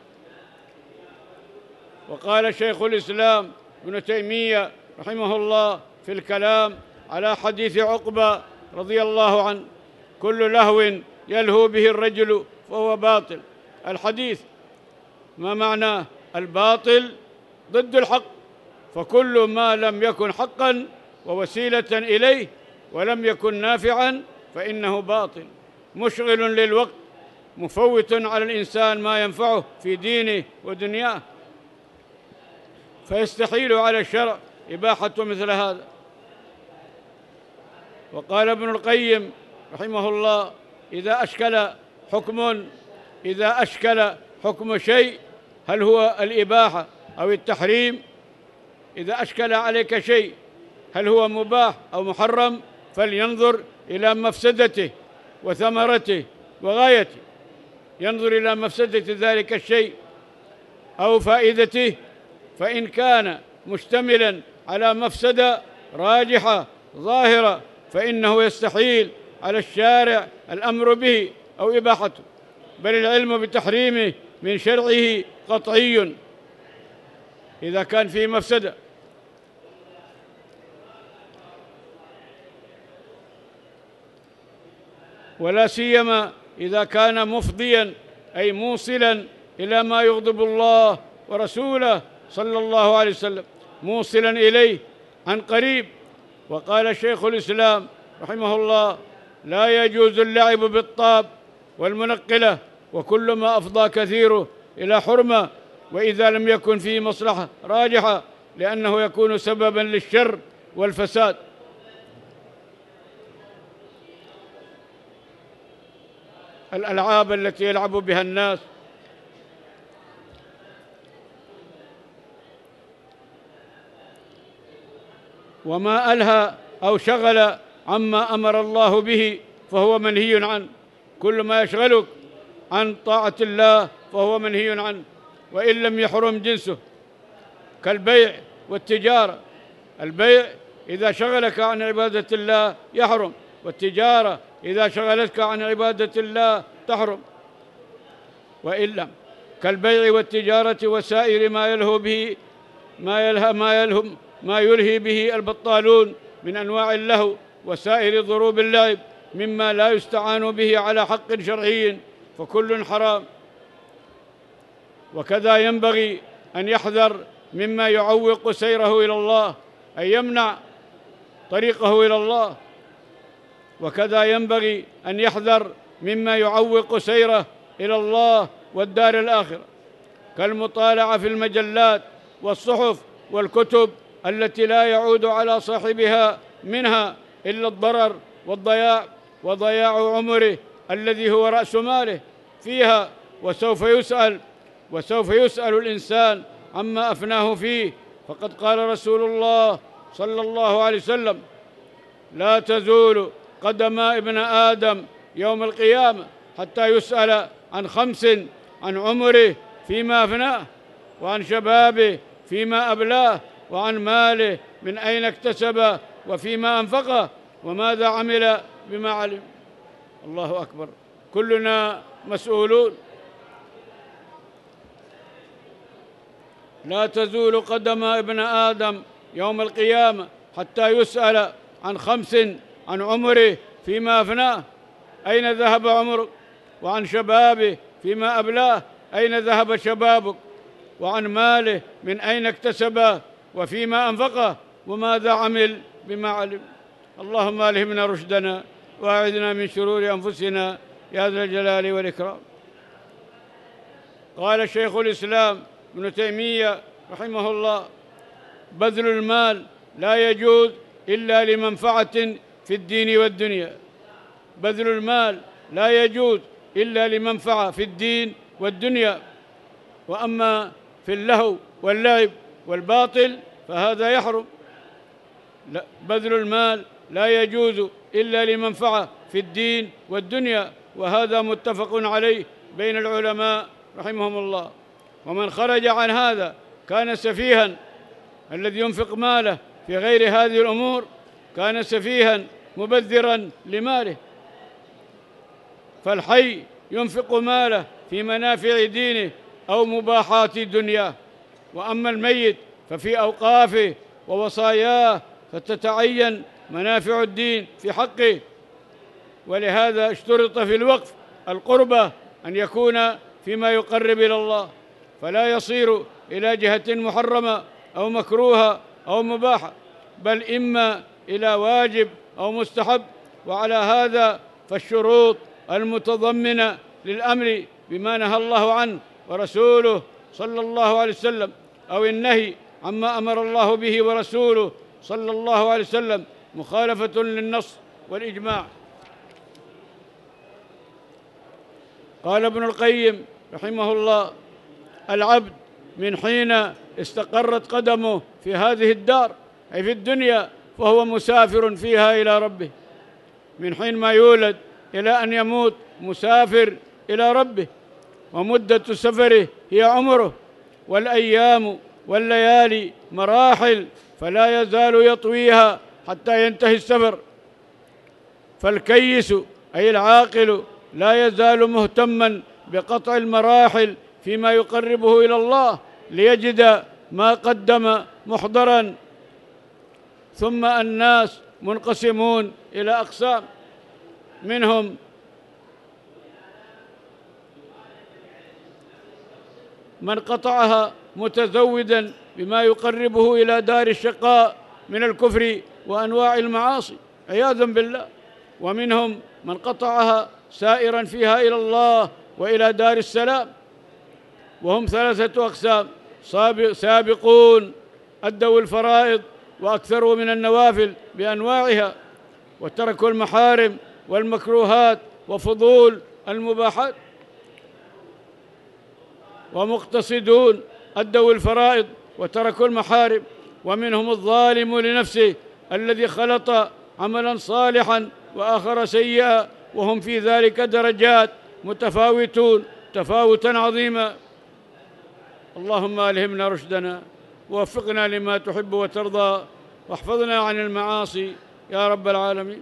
وقال شيخ الإسلام ابن تيمية رحمه الله في الكلام على حديث عقبة رضي الله عنه: كل لهو يلهو به الرجل فهو باطل. الحديث ما معناه؟ الباطل ضد الحق، فكل ما لم يكن حقا ووسيلة إليه ولم يكن نافعا فإنه باطل، مشغل للوقت، مفوت على الإنسان ما ينفعه في دينه ودنياه، فيستحيل على الشرع إباحة مثل هذا. وقال ابن القيم رحمه الله: إذا أشكل حكم شيء هل هو الإباحة أو التحريم، إذا أشكل عليك شيء هل هو مباح أو محرم فلينظر إلى مفسدته وثمرته وغايته، ينظر إلى مفسدة ذلك الشيء أو فائدته، فإن كان مشتملا على مفسدة راجحة ظاهرة فإنه يستحيل على الشارع الأمر به أو إباحته، بل العلم بتحريمه من شرعه قطعي إذا كان فيه مفسدة. ولا سيما إذا كان مفضيا أي موصلا إلى ما يغضب الله ورسوله صلى الله عليه وسلم، موصلا إليه عن قريب. وقال شيخ الإسلام رحمه الله: لا يجوز اللعب بالطاب والمنقلة وكل ما أفضى كثيره إلى حرمة، وإذا لم يكن فيه مصلحة راجحة، لأنه يكون سببا للشر والفساد. الألعاب التي يلعب بها الناس وما ألهى أو شغل عما أمر الله به فهو منهي عنه، كل ما يشغلك عن طاعة الله فهو منهي عنه وإن لم يحرم جنسه، كالبيع والتجارة. البيع إذا شغلك عن عبادة الله يحرم، والتجارة إذا شغلتك عن عبادة الله تحرم. وإلا كالبيع والتجارة وسائر ما يلهو به ما يلهي به البطالون من أنواع اللهو وسائر ضروب اللعب مما لا يستعان به على حق شرعي، فكل حرام. وكذا ينبغي أن يحذر مما يعوق سيره إلى الله، أي يمنع طريقه إلى الله. وكذا ينبغي أن يحذر مما يعوق سيره إلى الله والدار الآخرة، كالمطالعة في المجلات والصحف والكتب التي لا يعود على صاحبها منها إلا الضرر وضياع عمره الذي هو رأس ماله فيها، وسوف يسأل الإنسان عما أفناه فيه. فقد قال رسول الله صلى الله عليه وسلم: لا تزول قدم ابن آدم يوم القيامة حتى يسأل عن 5: عن عمره فيما أفناه، وعن شبابه فيما أبلاه، وعن ماله من أين اكتسبه وفيما أنفقه، وماذا عمل بما علم. الله أكبر، كلنا مسؤولون. لا تزول قدم ابن آدم يوم القيامة حتى يسأل عن 5: عن عمره فيما أفناه، أين ذهب عمرك، وعن شبابه فيما أبلاه، أين ذهب شبابك؟ وعن ماله من أين اكتسبه؟ وفيما أنفقه؟ وماذا عمل بما علم؟ اللهم ألهمنا رشدنا وأعذنا من شرور أنفسنا يا ذا الجلال والإكرام. قال شيخ الإسلام ابن تيمية رحمه الله: بذل المال لا يجوز إلا لمنفعة في الدين والدنيا. بذل المال لا يجوز إلا لمنفعة في الدين والدنيا، وأما في اللهو واللعب والباطل فهذا يحرم. بذل المال لا يجوز إلا لمنفعة في الدين والدنيا، وهذا متفق عليه بين العلماء رحمهم الله. ومن خرج عن هذا كان سفيها. الذي ينفق ماله في غير هذه الأمور كان سفيها مبذرا لماله. فالحي ينفق ماله في منافع دينه أو مباحات دنياه، وأما الميت ففي أوقافه ووصاياه فتتعين منافع الدين في حقه. ولهذا اشترط في الوقف القربة أن يكون فيما يقرب إلى الله، فلا يصير إلى جهة محرمة أو مكروهة أو مباحة، بل إما إلى واجب أو مستحب. وعلى هذا فالشروط المتضمنة للأمر بما نهى الله عنه ورسوله صلى الله عليه وسلم، أو النهي عما أمر الله به ورسوله صلى الله عليه وسلم، مخالفة للنص والإجماع. قال ابن القيم رحمه الله: العبد من حين استقرت قدمه في هذه الدار أي في الدنيا فهو مسافر فيها إلى ربه، من حين ما يولد إلى أن يموت مسافر إلى ربه، ومدة سفره هي عمره، والأيام والليالي مراحل فلا يزال يطويها حتى ينتهي السفر. فالكيس أي العاقل لا يزال مهتما بقطع المراحل فيما يقربه إلى الله ليجد ما قدم محضرا. ثم الناس منقسمون إلى أقسام، منهم من قطعها متزودا بما يقربه إلى دار الشقاء من الكفر وأنواع المعاصي عياذا بالله، ومنهم من قطعها سائرا فيها إلى الله وإلى دار السلام. وهم ثلاثة أقسام: سابقون أدوا الفرائض وأكثروا من النوافل بأنواعها وتركوا المحارم والمكروهات وفضول المباحات، ومقتصدون أدوا الفرائض وتركوا المحارم. ومنهم الظالم لنفسه الذي خلط عملا صالحا وآخر سيئا، وهم في ذلك درجات متفاوتون تفاوتا عظيما. اللهم ألهمنا رشدنا ووفقنا لما تحب وترضى، واحفظنا عن المعاصي يا رب العالمين.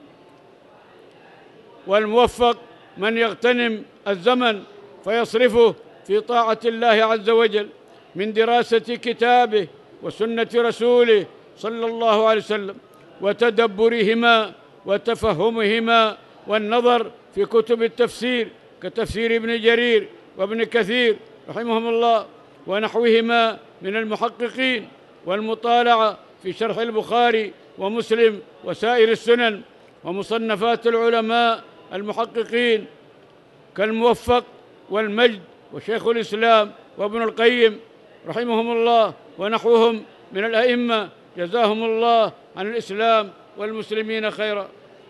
والموفق من يغتنم الزمن فيصرفه في طاعة الله عز وجل من دراسة كتابه وسنة رسوله صلى الله عليه وسلم، وتدبرهما وتفهمهما، والنظر في كتب التفسير كتفسير ابن جرير وابن كثير رحمهم الله ونحوهما من المحققين، والمطالعة في شرح البخاري ومسلم وسائر السنن، ومصنفات العلماء المحققين كالموفق والمجد وشيخ الإسلام وابن القيم رحمهم الله ونحوهم من الأئمة جزاهم الله عن الإسلام والمسلمين خيرا.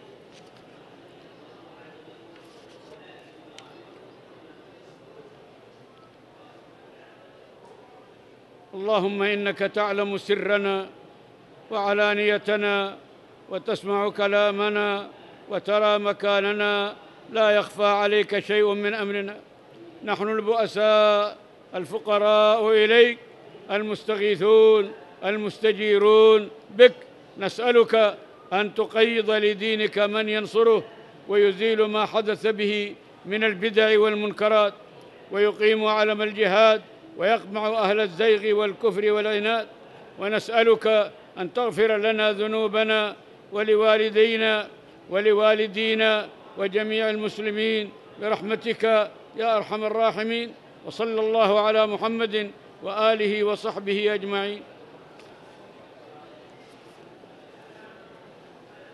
اللهم إنك تعلم سرنا وعلانيتنا وتسمع كلامنا وترى مكاننا، لا يخفى عليك شيء من أمرنا. نحن البؤساء الفقراء إليك المستغيثون المستجيرون بك، نسألك أن تقيض لدينك من ينصره ويزيل ما حدث به من البدع والمنكرات، ويقيم علم الجهاد ويقمع أهل الزيغ والكفر والعناد. ونسألك أن تغفر لنا ذنوبنا ولوالدينا ولوالدينا وجميع المسلمين برحمتك يا أرحم الراحمين. وصلى الله على محمد وآله وصحبه أجمعين.